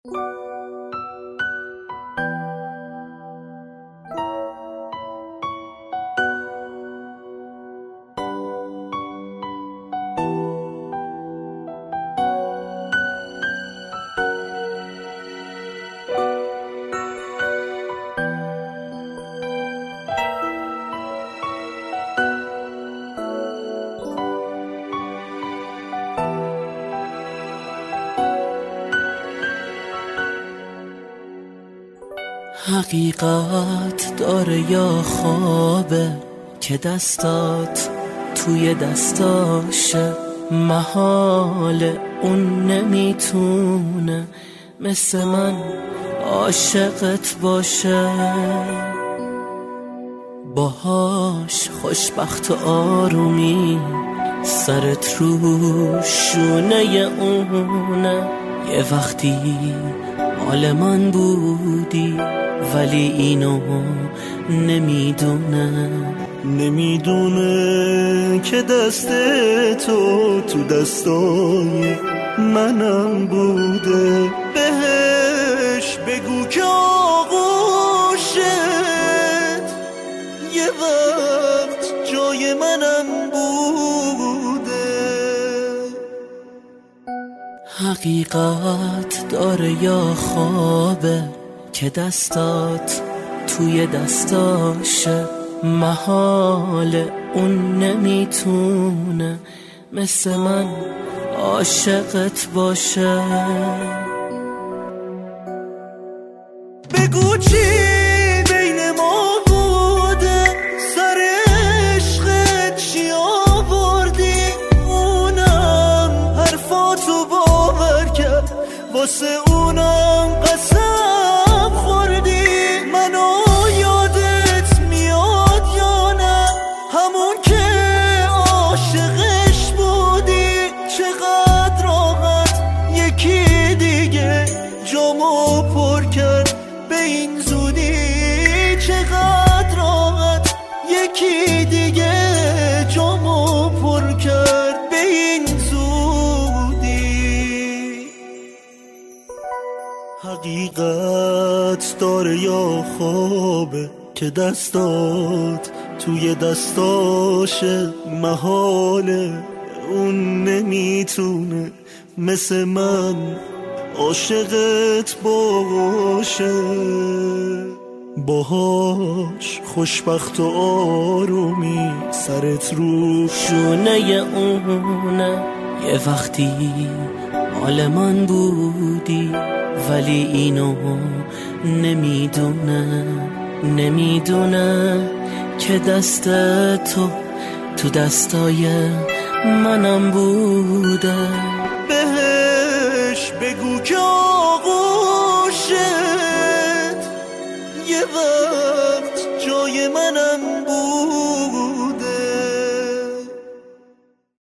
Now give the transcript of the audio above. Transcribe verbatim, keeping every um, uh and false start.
حقیقت داره یا خوابه که دستات توی دستاشه، محاله اون نمیتونه مثل من عاشقت باشه. باهاش خوشبخت و آرومی سرت رو شونه اونه، یه وقتی مال من بودی ولی اینو نمیدونه. نمیدونه که دست تو تو دستای منم بوده. بهش بگو که آغوشت یه وقت جای منم بوده. حقیقت داره یا خوابه که دستات توی دستاشه، محاله اون نمیتونه مثل من عاشقت باشه. بگو چی بین ما بوده، سر عشقت چی آوردی، اونم حرفاتو باور کرد، واسه اونم قسم خوردی. منو یادت میاد یا نه، همون که عاشقش بودی. چقدر راحت یکی دیگه جامو پر کرد به این زودی. چقدر راحت یکی دیگه جامو پر کرد به این زودی. حقیقت داره یا خوابه که دستات توی دستاشه، محاله اون نمیتونه مثل من عاشقت باشه. باهاش خوشبخت و آرومی سرت رو شونه اونه، یه وقتی مال من بودی ولی اینو نمیدونه. نمیدونه که دست تو تو دستای منم بوده. بهش بگو که آغوشت یه وقت جای منم